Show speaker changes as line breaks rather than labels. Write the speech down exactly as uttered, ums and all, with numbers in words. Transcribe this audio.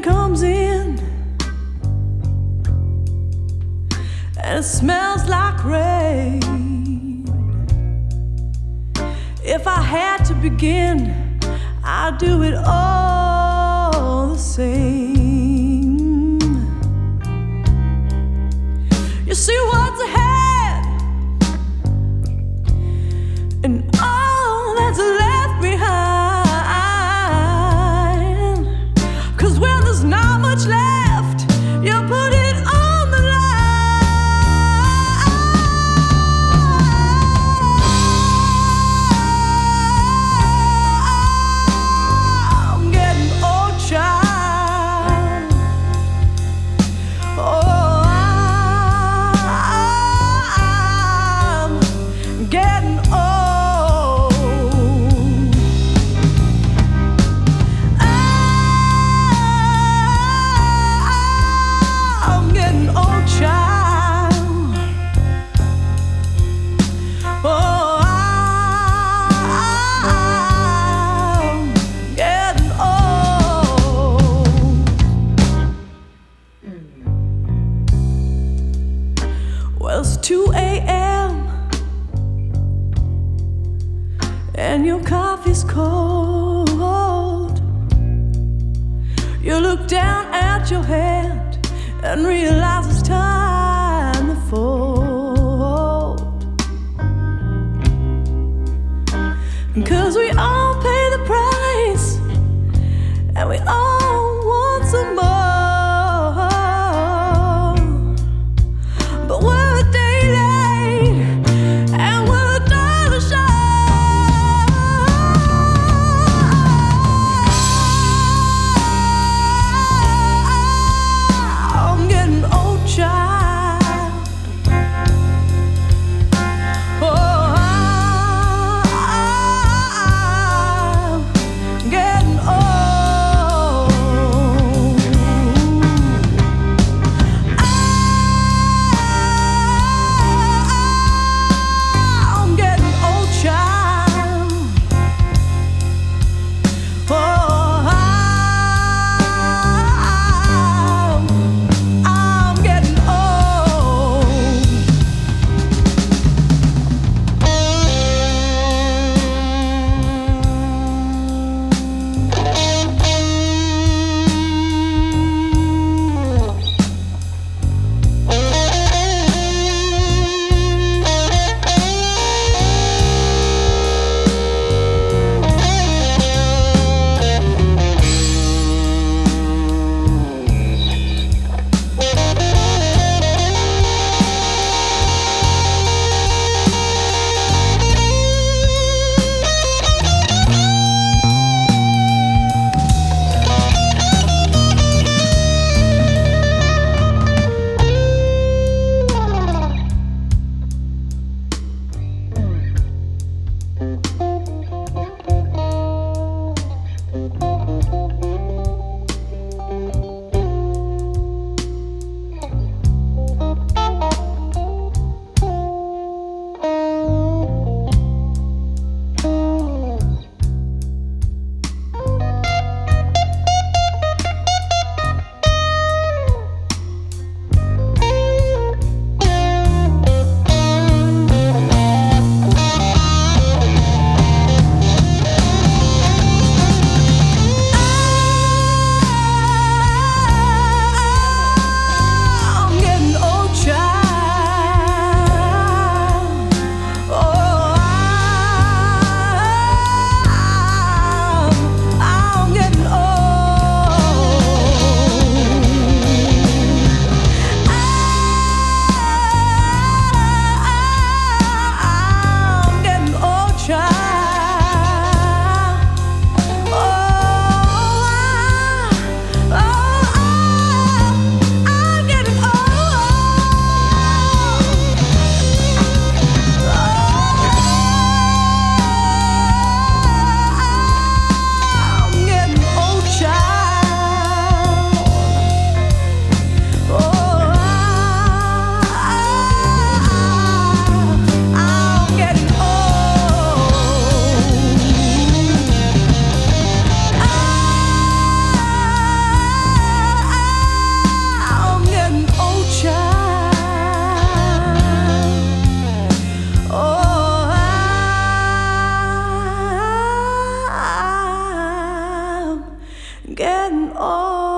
comes in and it smells like rain. If I had to begin, I'd do it all the same. You see what's ahead and all that's left behind. 'Cause when there's not much left, you put it on the line. I'm getting old, child. Oh, I'm getting old. I'm getting old, child. Oh, I'm getting old. Well, it's two a.m. and your coffee's cold. You look down at your hand and realize it's time to fold. 'Cause we all pay the price and we all want some more. But we're a day late and we're a dollar shy. I'm getting old, child. Oh, getting old.